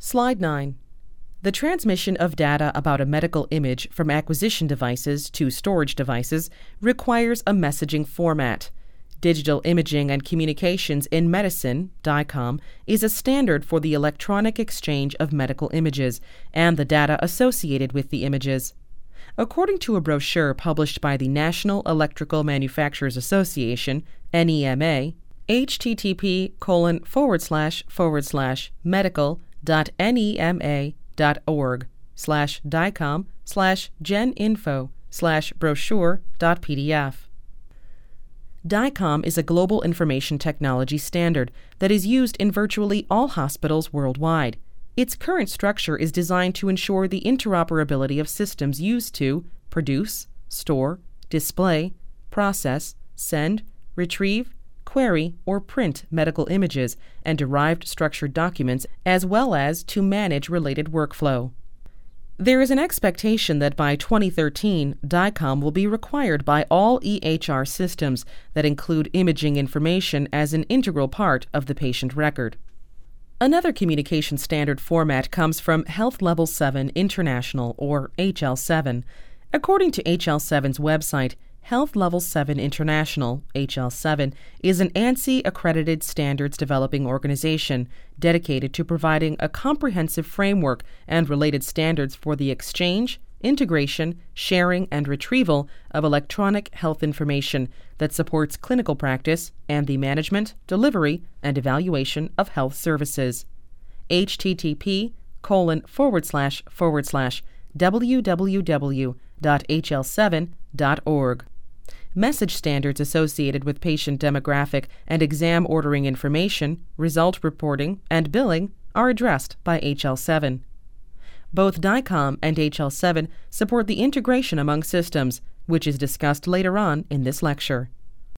Slide 9. The transmission of data about a medical image from acquisition devices to storage devices requires a messaging format. Digital Imaging and Communications in Medicine, DICOM, is a standard for the electronic exchange of medical images and the data associated with the images. According to a brochure published by the National Electrical Manufacturers Association, NEMA, http://medical.nema.org/dicom/geninfo/brochure.pdf. DICOM is a global information technology standard that is used in virtually all hospitals worldwide. Its current structure is designed to ensure the interoperability of systems used to produce, store, display, process, send, retrieve, query, or print medical images and derived structured documents, as well as to manage related workflow. There is an expectation that by 2013, DICOM will be required by all EHR systems that include imaging information as an integral part of the patient record. Another communication standard format comes from Health Level 7 International, or HL7. According to HL7's website, Health Level 7 International, HL7, is an ANSI-accredited standards developing organization dedicated to providing a comprehensive framework and related standards for the exchange, integration, sharing, and retrieval of electronic health information that supports clinical practice and the management, delivery, and evaluation of health services. http://www.hl7.org. Message standards associated with patient demographic and exam ordering information, result reporting, and billing are addressed by HL7. Both DICOM and HL7 support the integration among systems, which is discussed later on in this lecture.